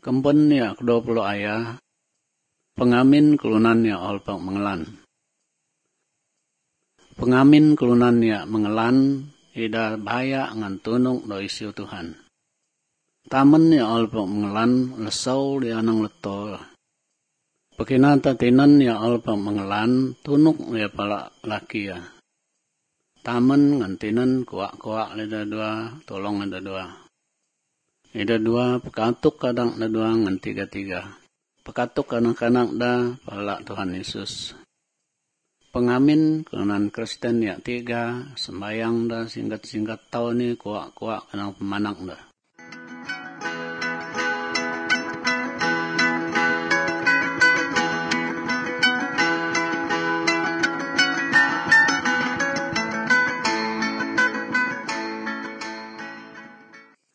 Kempen ya 20 ayah. Pengamin kelunan ya olpang mengelan. Pengamin kelunan ya mengelan. Ida bahaya ngan tunuk do isiu Tuhan. Tamen ya olpang mengelan. Lesau di anang letol. Pekinata tinan ya olpang mengelan. Tunuk ya pala laki ya. Tamen ngan tinan kuak-kuak lida dua. Tolong lida dua. Ida dua pekatuk kadang da dua ngan tiga-tiga. Pekatuk kanak-kanak da pala Tuhan Yesus. Pengamin kelunan Kristen ya 3. Sembayang da singkat-singkat tahun ni kuak-kuak kanang pemanak da.